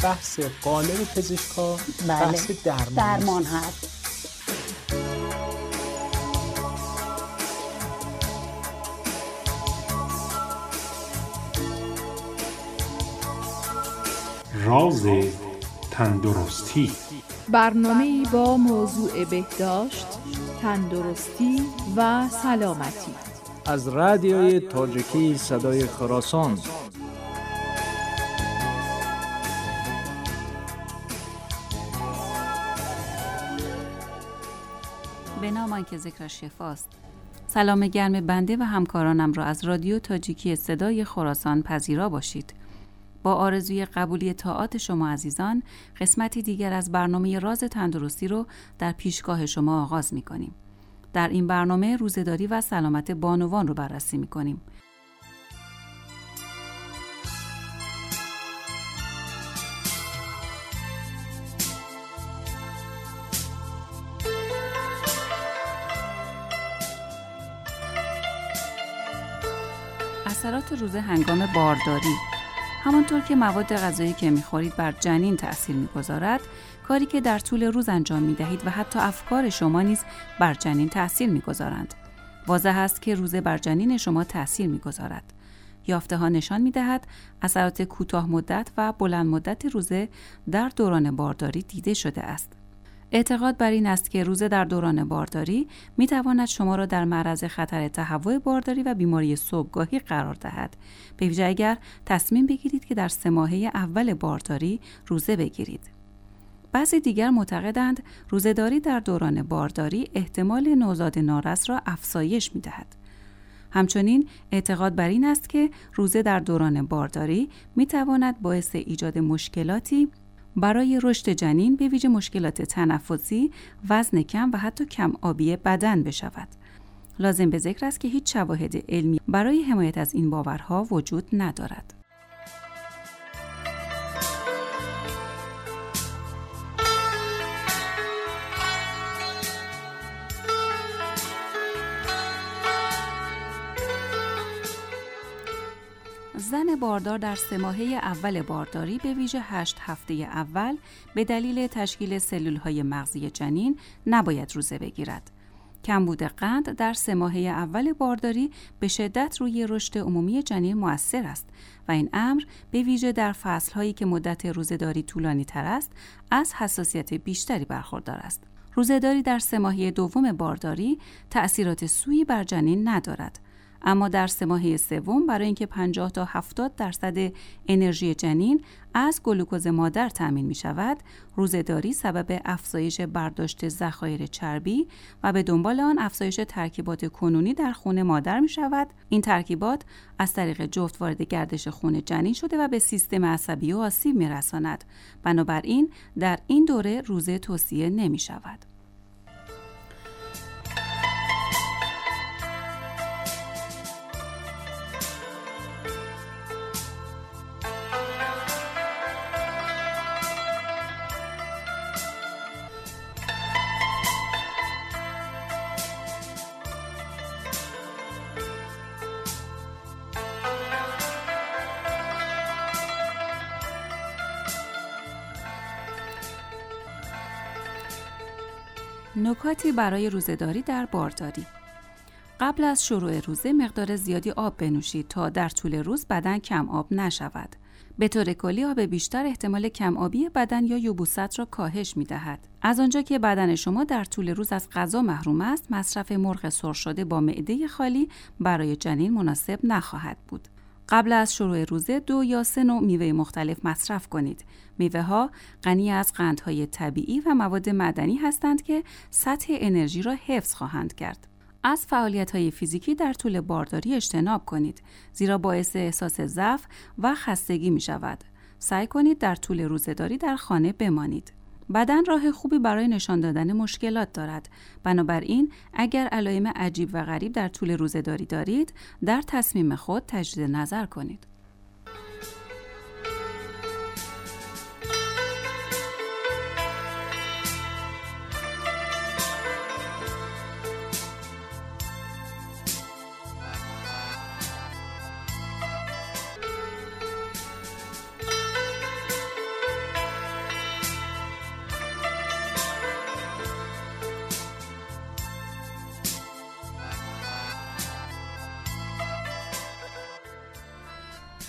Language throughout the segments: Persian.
بحث قالب پزشکا بحث درمان هست. راز تندرستی، برنامه‌ای با موضوع بهداشت، تندرستی و سلامتی از رادیوی تاجیکی صدای خراسان. به نام آنکه ذکرش شفاست. سلام گرم بنده و همکارانم را از رادیو تاجیکی صدای خراسان پذیرا باشید. با آرزوی قبولی طاعات شما عزیزان، قسمتی دیگر از برنامه راز تندرستی رو در پیشگاه شما آغاز می‌کنیم. در این برنامه روزه‌داری و سلامت بانوان رو بررسی می‌کنیم. اثرات روزه هنگام بارداری. همانطور که مواد غذایی که می‌خورید بر جنین تأثیر می‌گذارد، کاری که در طول روز انجام می‌دهید و حتی افکار شما نیز بر جنین تأثیر می‌گذارند. واضح است که روزه بر جنین شما تأثیر می‌گذارد. یافته‌ها نشان می‌دهد اثرات کوتاه مدت و بلند مدت روزه در دوران بارداری دیده شده است. اعتقاد بر این است که روزه در دوران بارداری می‌تواند شما را در معرض خطر تهوع بارداری و بیماری صبحگاهی قرار دهد، به ویژه اگر تصمیم بگیرید که در 3 ماهه اول بارداری روزه بگیرید. بعضی دیگر معتقدند روزه‌داری در دوران بارداری احتمال نوزاد نارس را افزایش می‌دهد. همچنین اعتقاد بر این است که روزه در دوران بارداری می‌تواند باعث ایجاد مشکلاتی برای رشد جنین، به ویژه مشکلات تنفسی، وزن کم و حتی کم آبی بدن بشود. لازم به ذکر است که هیچ شواهد علمی برای حمایت از این باورها وجود ندارد. زن باردار در 3 ماهه اول بارداری، به ویژه 8 هفته اول، به دلیل تشکیل سلولهای مغزی جنین نباید روزه بگیرد. کمبود قند در 3 ماهه اول بارداری به شدت روی رشد عمومی جنین مؤثر است و این امر به ویژه در فصل‌هایی که مدت روزه‌داری طولانی‌تر است، از حساسیت بیشتری برخوردار است. روزه‌داری در 3 ماهه دوم بارداری تأثیرات سویی بر جنین ندارد. اما در 3 ماهه سوم برای اینکه 50 تا 70% انرژی جنین از گلوکوز مادر تامین می شود، روزه‌داری سبب افزایش برداشت ذخایر چربی و به دنبال آن افزایش ترکیبات کنونی در خون مادر می شود. این ترکیبات از طریق جفت وارد گردش خون جنین شده و به سیستم عصبی آسیب می رساند. بنابراین در این دوره روزه توصیه نمی شود. نکاتی برای روزه‌داری در بارداری. قبل از شروع روزه مقدار زیادی آب بنوشید تا در طول روز بدن کم آب نشود. به طور کلی آب بیشتر احتمال کم آبی بدن یا یبوست را کاهش می‌دهد. از آنجا که بدن شما در طول روز از غذا محروم است، مصرف مرغ سرخ شده با معده خالی برای جنین مناسب نخواهد بود. قبل از شروع روزه 2 یا 3 نوع میوه مختلف مصرف کنید. میوه‌ها غنی از قندهای طبیعی و مواد معدنی هستند که سطح انرژی را حفظ خواهند کرد. از فعالیت‌های فیزیکی در طول بارداری اجتناب کنید، زیرا باعث احساس ضعف و خستگی می‌شود. سعی کنید در طول روزه‌داری در خانه بمانید. بدن راه خوبی برای نشان دادن مشکلات دارد. بنابراین اگر علائم عجیب و غریب در طول روزه‌داری دارید، در تصمیم خود تجدید نظر کنید.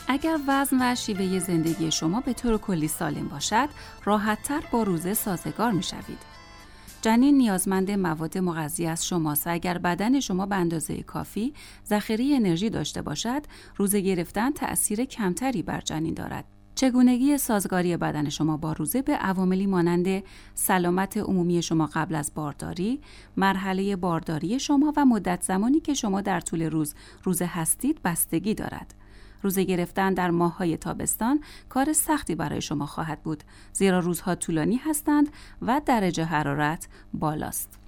اگر وزن و شیوه زندگی شما به طور کلی سالم باشد، راحت‌تر با روزه سازگار می‌شوید. جنین نیازمند مواد مغذی از شماست. اگر بدن شما به اندازه کافی ذخیره انرژی داشته باشد، روزه گرفتن تأثیر کمتری بر جنین دارد. چگونگی سازگاری بدن شما با روزه به عواملی مانند سلامت عمومی شما قبل از بارداری، مرحله بارداری شما و مدت زمانی که شما در طول روزه هستید بستگی دارد. روزه گرفتن در ماه‌های تابستان کار سختی برای شما خواهد بود، زیرا روزها طولانی هستند و درجه حرارت بالاست.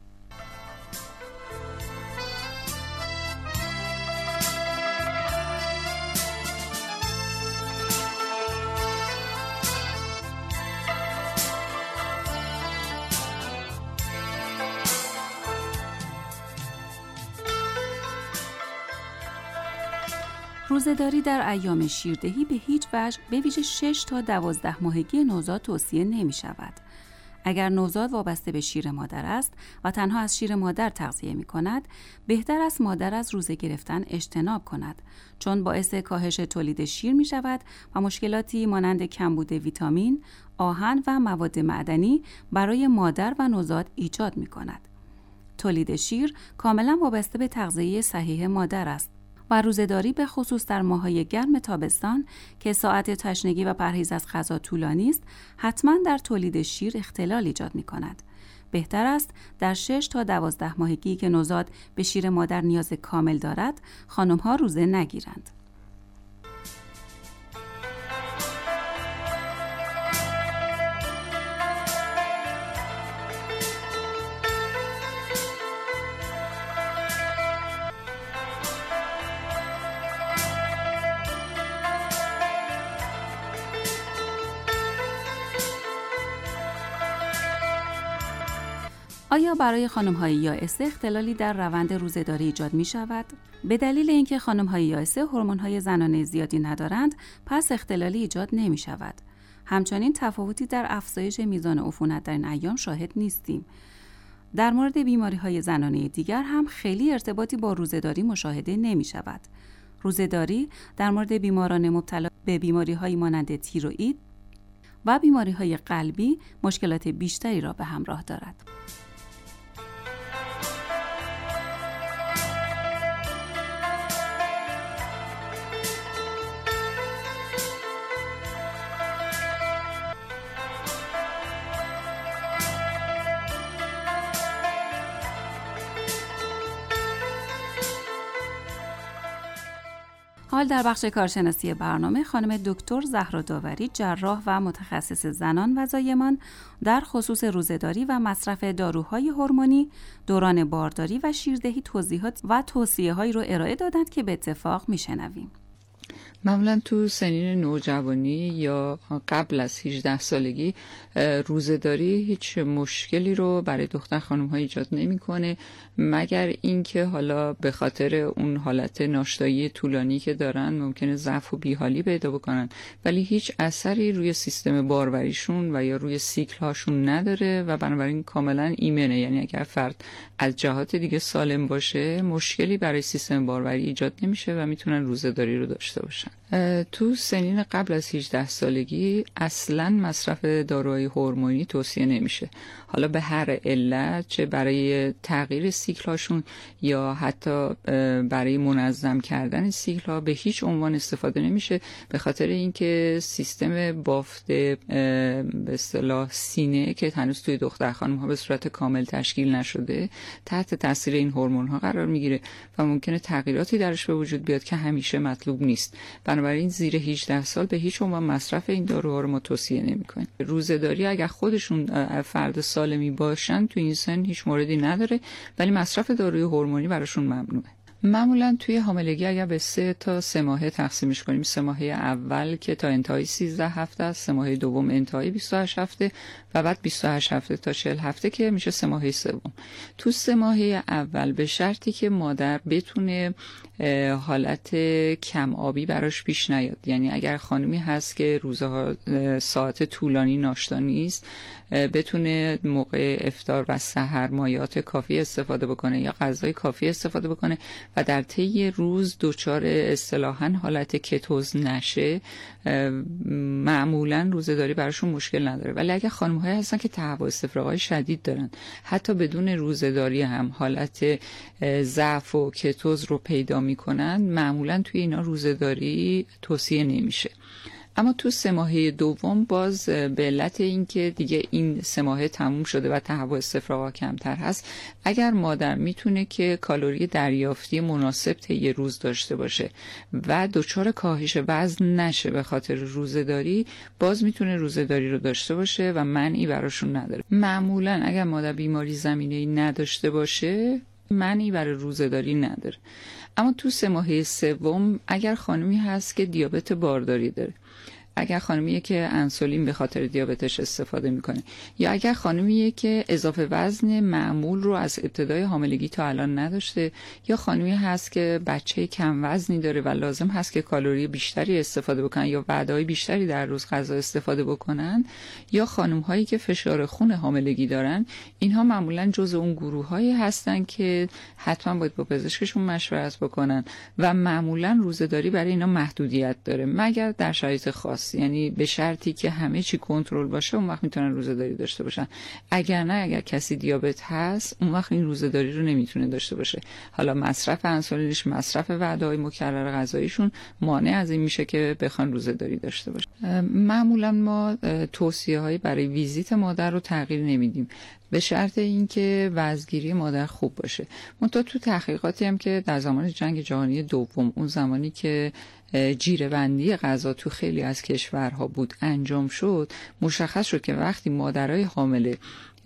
روزه‌داری در ایام شیردهی به هیچ وجه به ویژه 6 تا 12 ماهگی نوزاد توصیه نمی شود. اگر نوزاد وابسته به شیر مادر است و تنها از شیر مادر تغذیه می کند، بهتر است مادر از روزه گرفتن اجتناب کند، چون باعث کاهش تولید شیر می شود و مشکلاتی مانند کمبود ویتامین، آهن و مواد معدنی برای مادر و نوزاد ایجاد می کند. تولید شیر کاملا وابسته به تغذیه صحیح مادر است و روزه‌داری به خصوص در ماه‌های گرم تابستان که ساعت تشنگی و پرهیز از غذا طولانی است، حتما در تولید شیر اختلال ایجاد می‌کند. بهتر است در 6 تا 12 ماهگی که نوزاد به شیر مادر نیاز کامل دارد، خانم‌ها روزه نگیرند. آیا برای خانم‌های یائسه اختلالی در روند روزه‌داری ایجاد می‌شود؟ به دلیل اینکه خانم‌های یائسه هورمون‌های زنانه زیادی ندارند، پس اختلالی ایجاد نمی‌شود. همچنین تفاوتی در افزایش میزان عفونت در این ایام شاهد نیستیم. در مورد بیماری‌های زنانه دیگر هم خیلی ارتباطی با روزه‌داری مشاهده نمی‌شود. روزه‌داری در مورد بیماران مبتلا به بیماری‌هایی مانند تیروئید و بیماری‌های قلبی مشکلات بیشتری را به همراه دارد. حال در بخش کارشناسی برنامه خانم دکتر زهرا داوری، جراح و متخصص زنان و زایمان در خصوص روزه‌داری و مصرف داروهای هورمونی دوران بارداری و شیردهی توضیحات و توصیه‌هایی رو ارائه دادند که به اتفاق میشنویم. معمولا تو سنین نوجوانی یا قبل از 18 سالگی روزه‌داری هیچ مشکلی رو برای دختر خانم‌ها ایجاد نمی‌کنه، مگر اینکه حالا به خاطر اون حالت ناشتایی طولانی که دارن ممکنه ضعف و بیحالی پیدا بکنن، ولی هیچ اثری روی سیستم باروریشون و یا روی سیکل هاشون نداره و بنابراین کاملا ایمنه. یعنی اگر فرد از جهات دیگه سالم باشه، مشکلی برای سیستم باروری ایجاد نمیشه و میتونن روزه‌داری رو داشته باشن. تو سنین قبل از 18 سالگی اصلا مصرف داروهای هورمونی توصیه نمیشه، حالا به هر علت، چه برای تغییر سیکل هاشون یا حتی برای منظم کردن سیکل ها، به هیچ عنوان استفاده نمیشه، به خاطر اینکه سیستم بافت به اصطلاح سینه که هنوز توی دختر خانم ها به صورت کامل تشکیل نشده تحت تاثیر این هورمون ها قرار میگیره و ممکنه تغییراتی درش به وجود بیاد که همیشه مطلوب نیست. بنابراین زیر 18 سال به هیچ عنوان مصرف این داروها رو ما توصیه نمی‌کنیم. روزه‌داری اگر خودشون فرد سالمی باشن تو این سن هیچ موردی نداره، ولی مصرف داروی هورمونی براشون ممنوعه. معمولا توی حاملگی اگر به 3 تا 3 ماهه تقسیمش کنیم، 3 ماهه اول که تا انتهای 13 هفته است، 3 ماهه دوم انتهای 28 هفته و بعد 28 هفته تا 40 هفته که میشه 3 ماهه سوم. تو 3 ماهه اول به شرطی که مادر بتونه حالت کم آبی براش پیش نیاد، یعنی اگر خانمی هست که روزها ساعت طولانی ناشتا نیست، بتونه موقع افطار و سحر مایعات کافی استفاده بکنه یا غذای کافی استفاده بکنه و در طی روز دچار اصطلاحاً حالت کتوز نشه، معمولاً روزه‌داری براشون مشکل نداره. ولی اگه خانم‌هایی هستن که تهوع استفراغ‌های شدید دارن، حتی بدون روزه‌داری هم حالت ضعف و کتوز رو پیدا میکنن، معمولاً توی اینا روزه‌داری توصیه نمیشه. اما تو 3 ماهه دوم باز به علت اینکه دیگه این 3 ماهه تموم شده و تهوع استفراغ کمتر هست، اگر مادر میتونه که کالری دریافتی مناسب طی روز داشته باشه و دچار کاهش وزن نشه به خاطر روزه‌داری، باز میتونه روزه‌داری رو داشته باشه و منعی براشون نداره. معمولا اگر مادر بیماری زمینه‌ای نداشته باشه، منعی برای روزه‌داری نداره. اما تو 3 ماهه سوم اگر خانمی هست که دیابت بارداری داره، اگر خانمیه که انسولین به خاطر دیابتش استفاده میکنه، یا اگر خانمیه که اضافه وزن معمول رو از ابتدای حاملگی تا الان نداشته، یا خانمی هست که بچه کم وزنی داره و لازم هست که کالری بیشتری استفاده بکنن یا وعده‌های بیشتری در روز غذا استفاده بکنن، یا خانم هایی که فشار خون حاملگی دارن، اینها معمولا جزء اون گروه هایی هستن که حتما باید با پزشکشون مشورت بکنن و معمولا روزه‌داری برای اینا محدودیت داره، مگر در شرایط خاص، یعنی به شرطی که همه چی کنترل باشه، اون وقت میتونن روزه‌داری داشته باشن. اگر نه، اگر کسی دیابت هست، اون وقت این روزه‌داری رو نمیتونه داشته باشه. حالا مصرف انسولینش، مصرف وعده‌های مکرر غذاییشون مانع از این میشه که بخوان روزه‌داری داشته باشه. معمولا ما توصیه‌هایی برای ویزیت مادر رو تغییر نمیدیم، به شرط اینکه وزنگیری مادر خوب باشه. منتها تو تحقیقاتی هم که در زمان جنگ جهانی دوم، اون زمانی که جیره‌بندی غذا تو خیلی از کشورها بود انجام شد، مشخص شد که وقتی مادرای حامله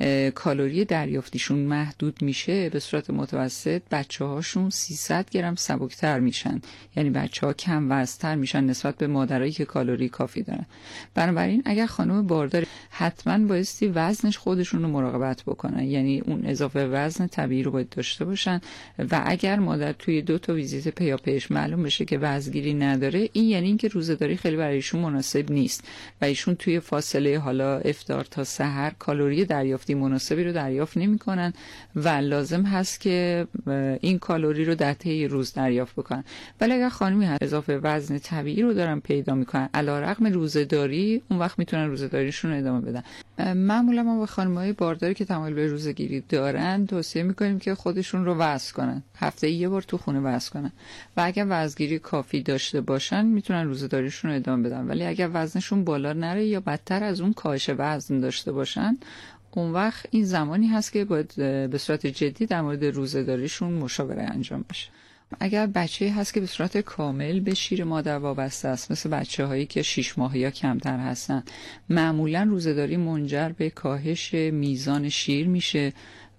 کالری دریافتیشون محدود میشه، به صورت متوسط بچه‌هاشون 300 گرم سبکتر میشن، یعنی بچه‌ها کم وزن‌تر میشن نسبت به مادرایی که کالری کافی دارن. بنابراین اگر خانم باردار، حتما بایستی وزنش خودشون رو مراقبت بکنن، یعنی اون اضافه وزن طبیعی رو باید داشته باشن و اگر مادر توی 2 تا ویزیت پیاپیش معلوم بشه که وزنگیری نداره، این یعنی اینکه روزه‌داری خیلی برای ایشون مناسب نیست و ایشون توی فاصله حالا افطار تا سحر کالری دریافتی مناسبی رو دریافت نمی‌کنن و لازم هست که این کالری رو در طی روز دریافت بکنن. ولی اگر خانمی هست اضافه وزن طبیعی رو دارن پیدا می‌کنن علیرغم روزه‌داری، اون وقت میتونن روزه‌داریشون رو ادامه بدن. معمولا ما با خانم‌های بارداری که تمایل به روزه‌گیری دارن توصیه می‌کنیم که خودشون رو وزن کنن، هفته 1 بار تو خونه وزن کنن و اگر وزنگیری کافی داشته باشن میتونن روزه‌داریشون رو ادامه بدن. ولی اگر وزنشون بالا نره یا بدتر از اون کاهش وزن داشته باشن، اون وقت این زمانی هست که باید به صورت جدی در مورد روزه‌داریشون مشاوره انجام بشه. اگر بچه‌ای هست که به صورت کامل به شیر مادر وابسته است، مثل بچه‌هایی که 6 ماهه یا کمتر هستن، معمولاً روزه‌داری منجر به کاهش میزان شیر میشه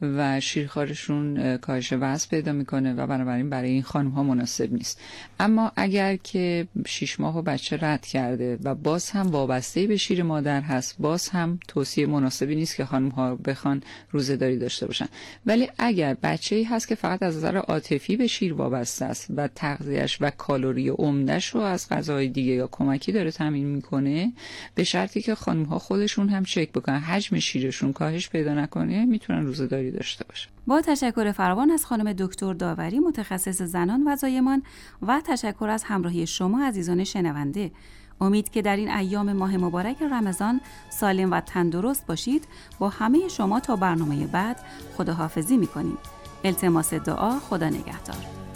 و شیرخوارشون کاهش وزن پیدا میکنه و بنابراین برای این خانم ها مناسب نیست. اما اگر که 6 ماه و بچه رد کرده و باز هم وابسته به شیر مادر هست، باز هم توصیه مناسبی نیست که خانم ها بخوان روزه‌داری داشته باشن. ولی اگر بچه‌ای هست که فقط از نظر عاطفی به شیر وابسته است و تغذیه‌اش و کالری عمده‌اش رو از غذاهای دیگه یا کمکی داره تامین میکنه، به شرطی که خانم ها خودشون هم چک بکنن حجم شیرشون کاهش پیدا نکنه، میتونن روزه‌داری داشته باشه. با تشکر فراوان از خانم دکتر داوری، متخصص زنان و زایمان، و تشکر از همراهی شما عزیزان شنونده. امید که در این ایام ماه مبارک رمضان سالم و تندرست باشید. با همه شما تا برنامه بعد خداحافظی می‌کنیم. التماس دعا. خدا نگهدار.